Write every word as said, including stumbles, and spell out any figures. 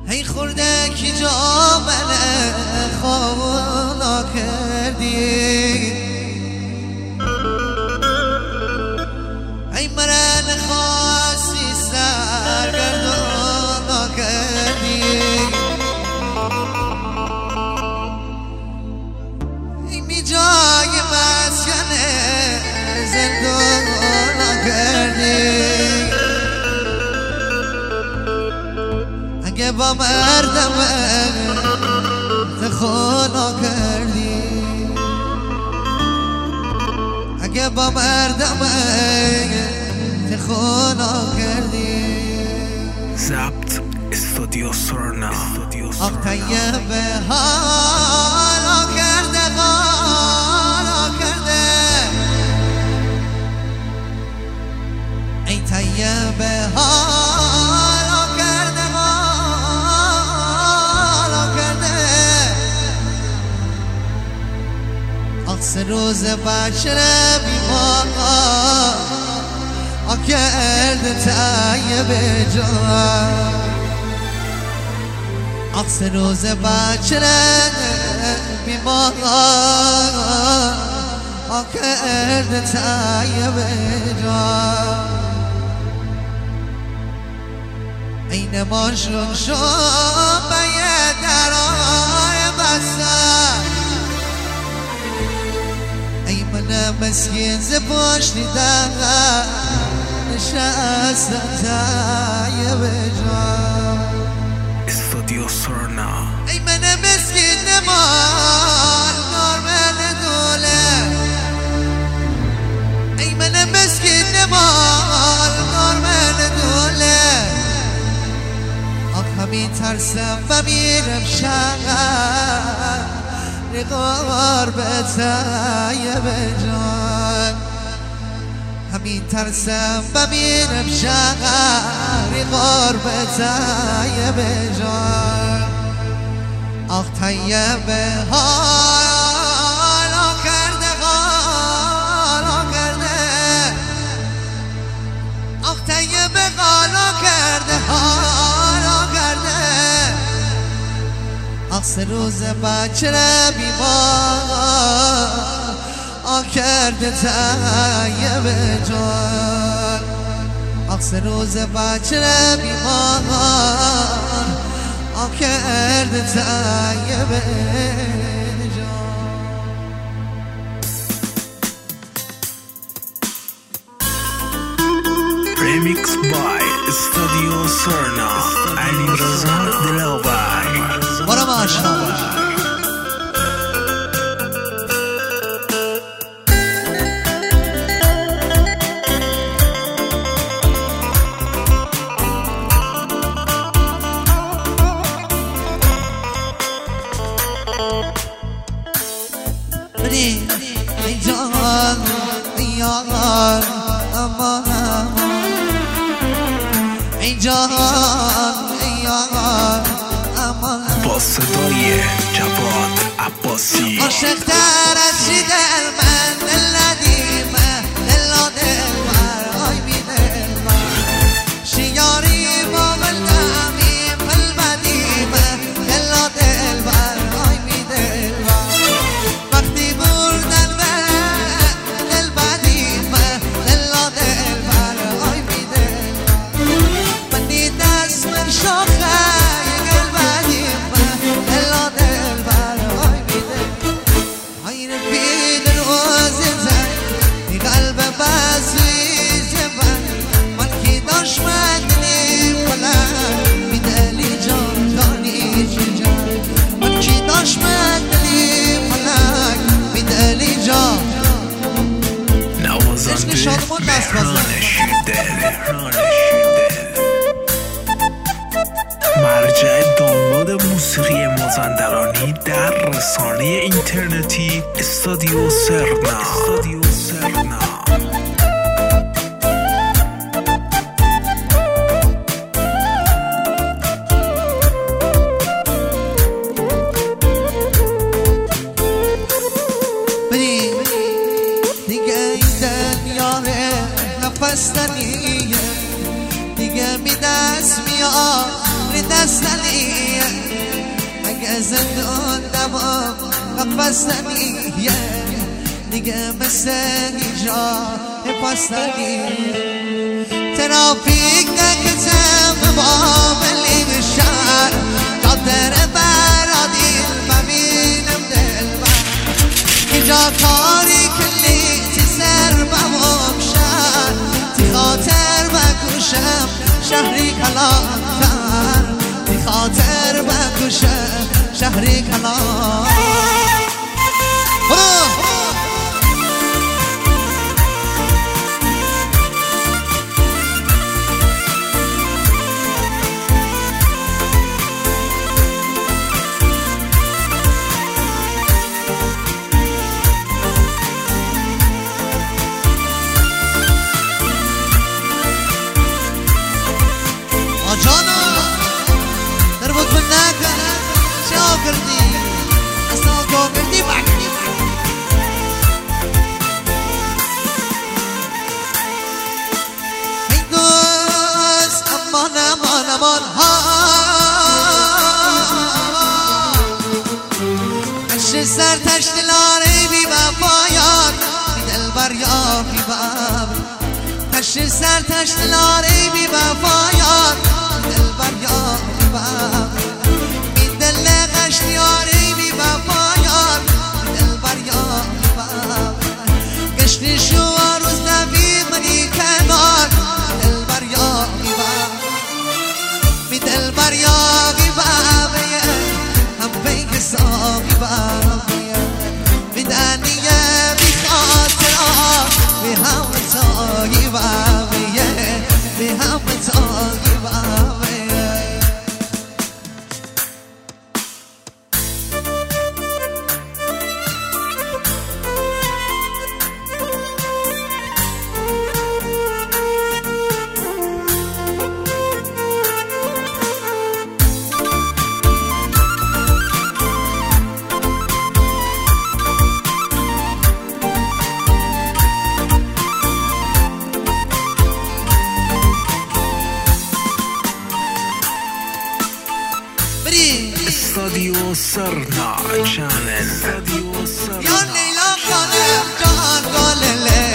ای خورده کی جا منه خوانا کردی، ای مرن خواستی سرگردانا کردی، ای می جای مسکن زندانا کردی، اگه با مردم خوانا کردی، اگه با مردم خوانا کردی. ضبط استودیو سورنا. آخ طیبه حالا کرده حالا کرده، ای طیبه حالا کرده حالا کرده. آخ سه روز بچه بیمار آ کرده طیبه جان، آخ سه روز بچه بیمار آ کرده طیبه جان. این ماشون شد به یه درای بستن، ای من مسکین ز پشت دیدم نشستم طیبه جان. استودیو سورنا. ای من مسکین نمار نارمل دوله، ای من مسکین نمار نارمل دوله. آخ همین ترسم و میرم شهر نگار به طیبه جان، همین ترسم و میرم شهر نگار به طیبه جان. آخ طیبه حالا کرده حالا کرده، آخ طیبه حالا کرده حالا کرده. آخ سه روز بچه بیمار آ کرده طیبه جان، آخ سه روز بچه بیمار آ کرده طیبه جان. ریمیکس بای استودیو سورنا. علیرضا دلاور. برو ماشاءالله. ای جان ای یار امان امان، ای جان ای یار امان با صدای جواد عباسی. عاشق تر از چی دل من دل ندیمه دل و دل بر آی بی دل بر شیاری با بلدمی پل بدیمه دل و دل بر آی بی دل بر. وقتی بردن به دل بدیمه دل و دل بر آی بی دل بر. منی دست من شاخه گل بدیمه دل و دل بر آی بی دل. آین بید روز زن قلب بازیز من، من کی دشمن نیم بلند بی دلی جان جانی جان، من کی دشمن نیم بلند بی دلی جان. نوازنده مهران شیردل. مرجع دانلود موسیقی مازندرانی در رسانه اینترنتی استودیو سورنا. استودیو سورنا. بستنیه دیگه می دست میاد دستنیه زندان دوام بستنیه دیگه مثل اینجا پاستنی ترافیک نکتم بابلی شهر جاده برادی ببینم دل من اینجا تاریک لیتی سر بمام شهر تی خاطر بکشم شهری کلانتر تی خاطر بکشم شهری کلانتر امان ها تشت سر تشت لاره بی وفایان بی دلبر یا بی باب تشت سر تشت لاره بی وفایان بی دلبر یا بی باب بی دل قشت یاری بی وفایان بی دلبر یا بی باب گشت شو روز نبی منی کنار بی دلبر یا بی باب دل بریاقی بابیه هم بینک ساقی بابیه بدنیه بی خاطران بی هم تاقی بابیه بی هم تاقی بابیه استادیو سرنا چنل یا نیلا خانم جان گل